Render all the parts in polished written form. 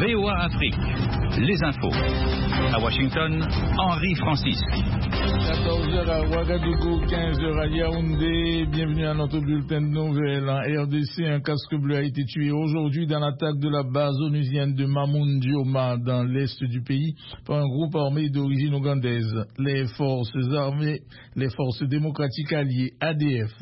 VOA Afrique, les infos. À Washington, Henri Francis. 14h à Ouagadougou, 15h à Yaoundé. Bienvenue à notre bulletin de nouvelles. En RDC, un casque bleu a été tué aujourd'hui dans l'attaque de la base onusienne de Mamoun Dioma dans l'est du pays par un groupe armé d'origine ougandaise. Les forces démocratiques alliées, ADF.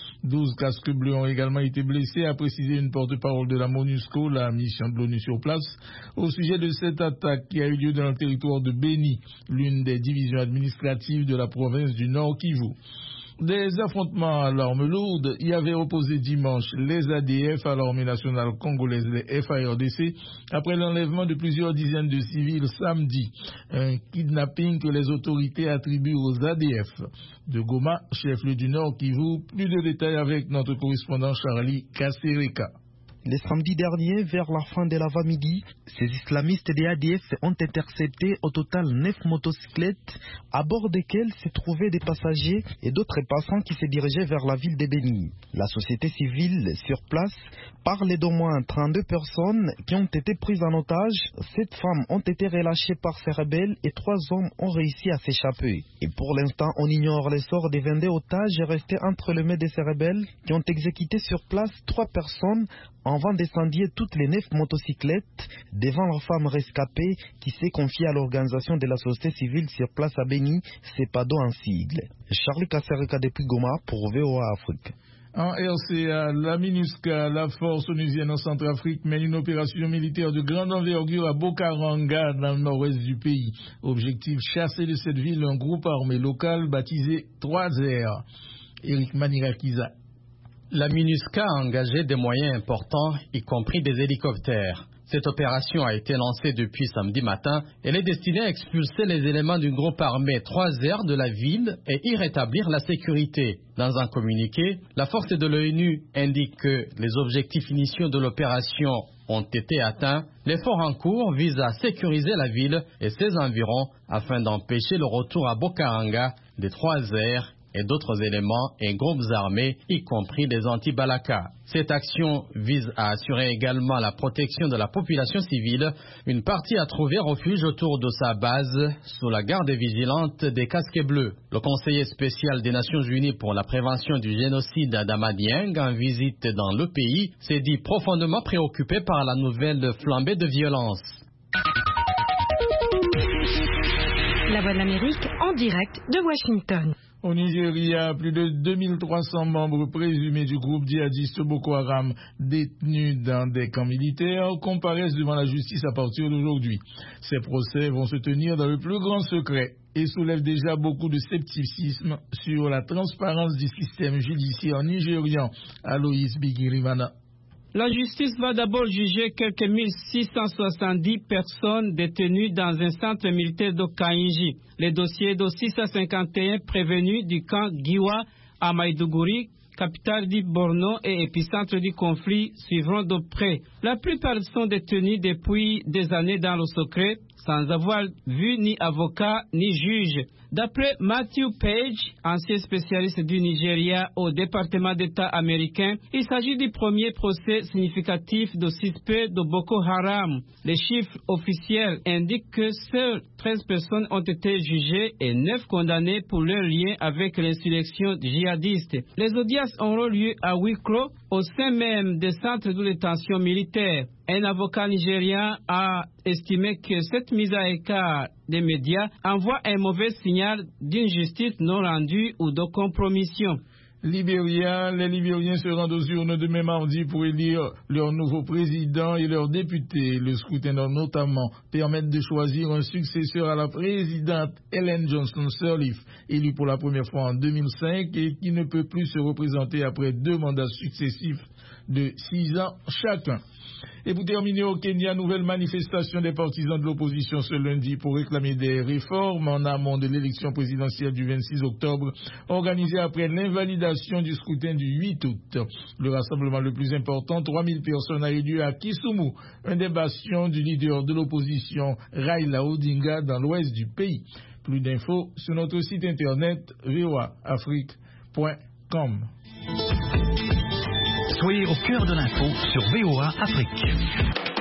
12 casques bleus ont également été blessés, a précisé une porte-parole de la MONUSCO, la mission de l'ONU sur place, au sujet de cette attaque qui a eu lieu dans le territoire de Béni, l'une des divisions administratives de la province du Nord Kivu. Des affrontements à l'arme lourde y avaient opposé dimanche les ADF à l'armée nationale congolaise, les FARDC, après l'enlèvement de plusieurs dizaines de civils samedi. Un kidnapping que les autorités attribuent aux ADF. De Goma, chef-lieu du Nord Kivu, plus de détails avec notre correspondant Charlie Kassereka. Le samedi dernier, vers la fin de l'avant-midi, ces islamistes des ADF ont intercepté au total 9 motocyclettes à bord desquelles se trouvaient des passagers et d'autres passants qui se dirigeaient vers la ville de Béni. La société civile sur place parle d'au moins 32 personnes qui ont été prises en otage. 7 femmes ont été relâchées par ces rebelles et 3 hommes ont réussi à s'échapper. Et pour l'instant, on ignore le sort des 22 otages restés entre les mains de ces rebelles qui ont exécuté sur place 3 personnes avant d'incendier toutes les 9 motocyclettes devant leur femme rescapée qui s'est confiée à l'organisation de la société civile sur place à Béni, CEPADO en sigle. Charles Kassereka depuis Goma pour VOA Afrique. En RCA, la MINUSCA, la force onusienne en Centrafrique, mène une opération militaire de grande envergure à Bokaranga, dans le nord-ouest du pays. Objectif, chasser de cette ville un groupe armé local baptisé 3R. Eric Manirakiza. La MINUSCA a engagé des moyens importants, y compris des hélicoptères. Cette opération a été lancée depuis samedi matin. Elle est destinée à expulser les éléments du groupe armé 3R de la ville et y rétablir la sécurité. Dans un communiqué, la force de l'ONU indique que les objectifs initiaux de l'opération ont été atteints. L'effort en cours vise à sécuriser la ville et ses environs afin d'empêcher le retour à Bokaranga des 3R et d'autres éléments et groupes armés, y compris des anti-Balaka. Cette action vise à assurer également la protection de la population civile. Une partie a trouvé refuge autour de sa base, sous la garde vigilante des casques bleus. Le conseiller spécial des Nations Unies pour la prévention du génocide Adama Dieng, en visite dans le pays, s'est dit profondément préoccupé par la nouvelle flambée de violence. La Voix de l'Amérique en direct de Washington. Au Nigeria, plus de 2300 membres présumés du groupe djihadiste Boko Haram détenus dans des camps militaires comparaissent devant la justice à partir d'aujourd'hui. Ces procès vont se tenir dans le plus grand secret et soulèvent déjà beaucoup de scepticisme sur la transparence du système judiciaire nigérian. Aloïs Bigirimana. La justice va d'abord juger quelques 1670 personnes détenues dans un centre militaire de Kainji. Les dossiers de 651 prévenus du camp Giwa à Maïdougouri, capitale du Borno et épicentre du conflit, suivront de près. La plupart sont détenus depuis des années dans le secret, sans avoir vu ni avocat ni juge. D'après Matthew Page, ancien spécialiste du Nigeria au département d'État américain, il s'agit du premier procès significatif de suspects de Boko Haram. Les chiffres officiels indiquent que seules 13 personnes ont été jugées et 9 condamnées pour leur lien avec l'insurrection djihadiste. Les audiences auront lieu à huis clos au sein même des centres de détention militaire. Un avocat nigérien a estimé que cette mise à écart des médias envoie un mauvais signal d'une justice non rendue ou de compromission. Libéria, les Libériens se rendent aux urnes demain mardi pour élire leur nouveau président et leurs députés. Le scrutin doit notamment permettre de choisir un successeur à la présidente Ellen Johnson Sirleaf, élue pour la première fois en 2005 et qui ne peut plus se représenter après 2 mandats successifs de 6 ans chacun. Et pour terminer, au Kenya, nouvelle manifestation des partisans de l'opposition ce lundi pour réclamer des réformes en amont de l'élection présidentielle du 26 octobre, organisée après l'invalidation du scrutin du 8 août. Le rassemblement le plus important, 3000 personnes, a eu lieu à Kisumu, un des bastions du leader de l'opposition Raila Odinga dans l'ouest du pays. Plus d'infos sur notre site internet voaafrique.com. Soyez au cœur de l'info sur VOA Afrique.